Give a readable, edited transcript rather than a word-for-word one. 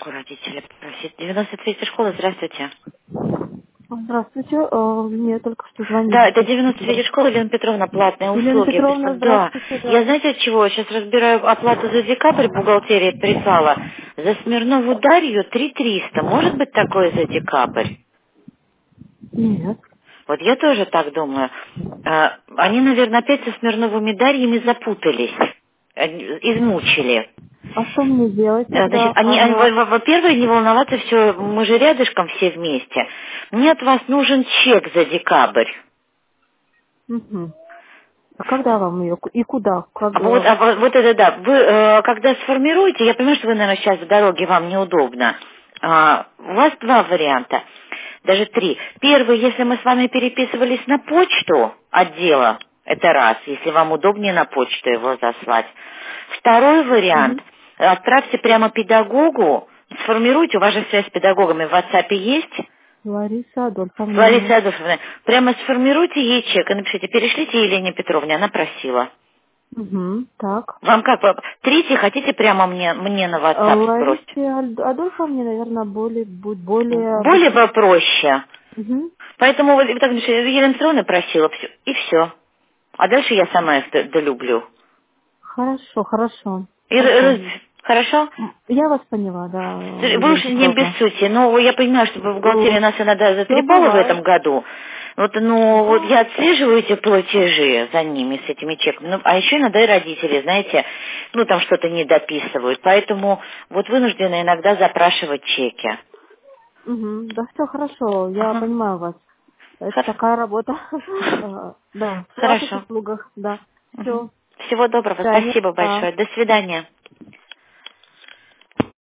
поддержку родителей просить. 93-я школа, здравствуйте. Здравствуйте, мне только что Да, звонили. это 93-я школа, Елена Петровна, платные Елена услуги. Петровна, Да. здравствуйте, Я да. знаете от чего? Сейчас разбираю оплату за декабрь, бухгалтерия прислала. За Смирнову Дарью 3300. Может быть такое за декабрь? Нет. Вот я тоже так думаю. Они, наверное, опять со Смирновыми Дарьями запутались, измучили. А что мне делать Значит, тогда? Оно... во-первых, не волноваться, все, мы же рядышком все вместе. Мне от вас нужен чек за декабрь. Мгм. А когда вам ее? И куда? Вот это да. Вы когда сформируете, я понимаю, что вы, наверное, сейчас в дороге, вам неудобно. У вас два варианта, даже три. Первый, если мы с вами переписывались на почту отдела, это раз, если вам удобнее на почту его заслать. Второй вариант, Мгм. отправьте прямо педагогу, сформируйте, у вас же связь с педагогами в WhatsApp есть. Лариса Адольфовна. Лариса Адольфовна, прямо сформируйте ей чек и напишите, перешлите Елене Петровне, она просила. Угу. Так. Вам как, третий хотите прямо мне на WhatsApp сбросить? Ларисе Адольфовне, наверное, будет более Более быстро. попроще. Угу. Поэтому вот так напишите, Елена Петровна просила, и все. А дальше я сама их долюблю. Хорошо, хорошо. И Хорошо. хорошо? Я вас поняла, да, Вы Елена уж не Петровна. обессудьте, но я понимаю, что бухгалтерия нас иногда Все затрепала в этом бывает. году. Вот, ну, вот Да. я отслеживаю эти платежи за ними, с этими чеками. Ну, а еще иногда и родители, знаете, ну, там что-то не дописывают. Поэтому вот вынуждены иногда запрашивать чеки. Угу. Да, все хорошо, я Ага. понимаю вас. Это Хор- такая работа. Да, в ваших Хорошо. услугах, да. Мгм. Все. Всего доброго. До свидания. Спасибо большое. До свидания.